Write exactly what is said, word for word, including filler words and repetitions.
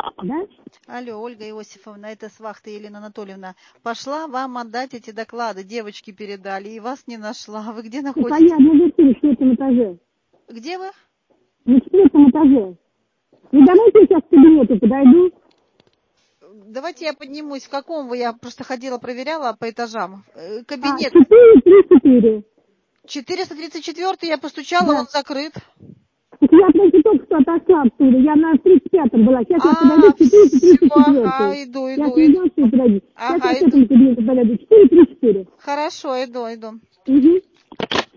Да? Алло, Ольга Иосифовна, это с вахты Елена Анатольевна. Пошла вам отдать эти доклады, девочки передали, и вас не нашла. Вы где Ну, находитесь? понятно, я живу на четвертом этаже. Где вы? На четвертом этаже. Ну, давайте я сейчас к кабинету подойду. Давайте я поднимусь. В каком вы? Я просто ходила, проверяла по этажам. Э, А, Кабинет. четыре три четыре. четыреста тридцать четыре я постучала, Да. он закрыт. Так я просто только что отошла оттуда. Я на тридцать пятом была. Сейчас я подойду А, к четыреста тридцать все, ага, четыре. иду, Я иду, иду. связался и подойду. Сейчас я Ага, к этому иду. кабинету подойду. четыре три четыре. Хорошо, иду, иду. Угу.